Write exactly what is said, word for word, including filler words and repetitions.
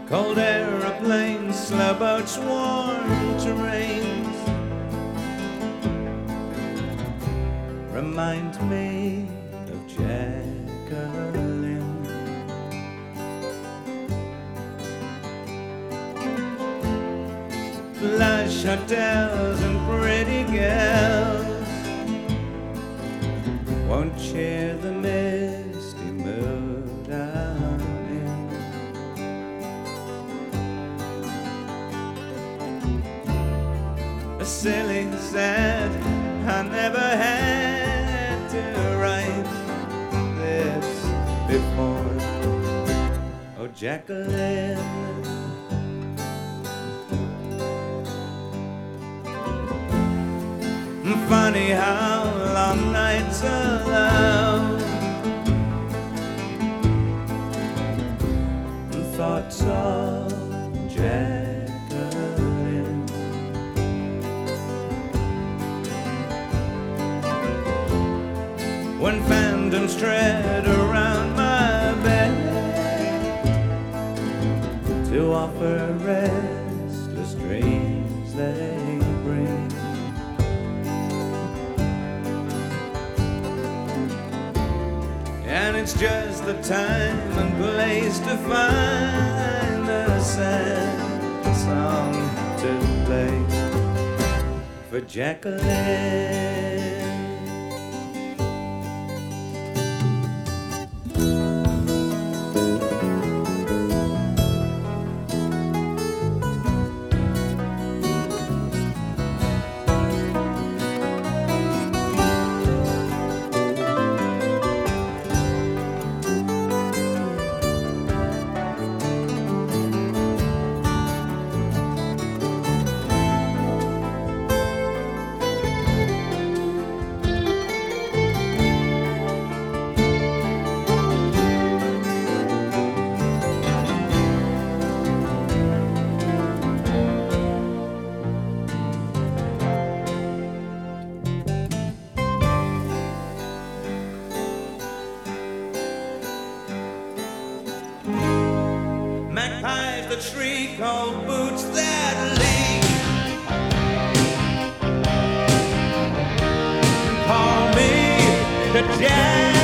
Cold aeroplanes, slow boats, warm terrains remind me of Jacqueline. Flush hotels and pretty girls won't share the misty mood I'm in. A silly sad I never had to write this before. Oh, Jacqueline, funny how long nights alone thoughts of Jacqueline when phantoms tread around my bed to offer restless dreams they bring. And it's just the time and place to find a sad song to play for Jacqueline. Magpies that shriek, old boots that leak, call me the Jack.